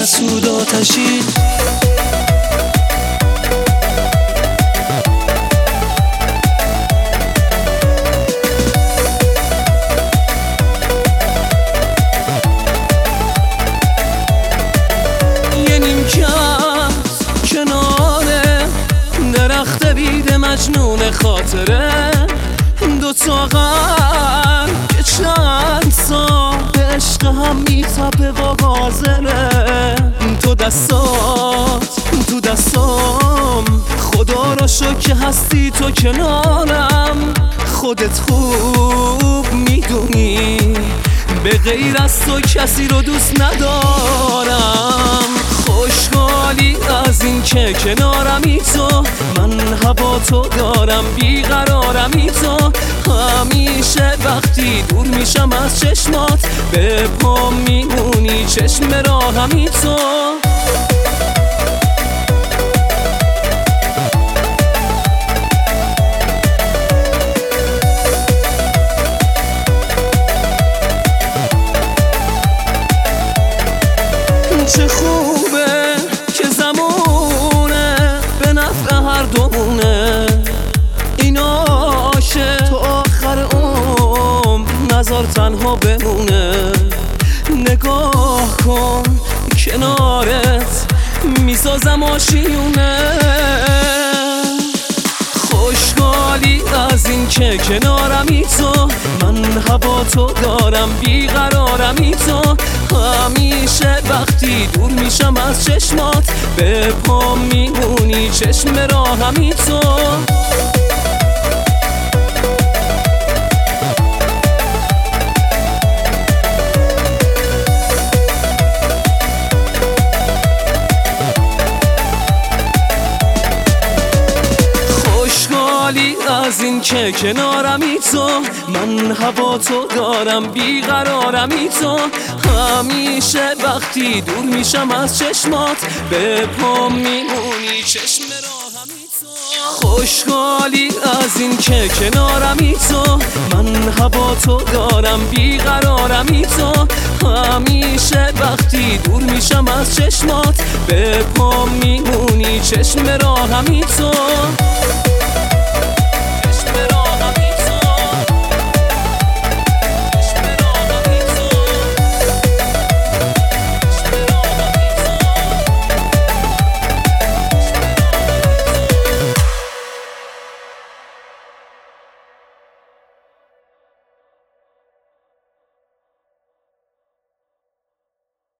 حسود آتشی. یه نیمکت کنار درخت بید مجنون خاطره، دو تا قلب که چند سال عشق هم میتابه و حاضره. تو دستام خدا را شکر که هستی تو کنارم. خودت خوب میدونی به غیر از تو کسی رو دوست ندارم. خوشحالی از این که کنارمی تو، من هوا تو دارم بیقرارمی تو. همیشه وقتی دور میشم از چشمات به پام میمونی چشم راهمی تو. چه خوبه که زمونه به نفع هر دومونه، این عاشق تو آخر عمر نظر تنها بمونه. نگاه کن کنارت میسازم آشیونه. خوشحالی از این که کنارمی تو، من هوا تو دارم بیقرارمی تو. همیشه وقتی دور میشم از چشمات به پام میمونی چشم راهمی تو. خوشحالی از این که کنارمی تو، من هوا تو دارم بیقرارمی تو. همیشه وقتی دور میشم از چشمات به پام میمونی چشم راهمی تو. خوشحالی از این که کنارمی تو، من هوا تو دارم بیقرارمی تو. همیشه وقتی دور میشم از چشمات به پام میمونی چشم راهمی تو.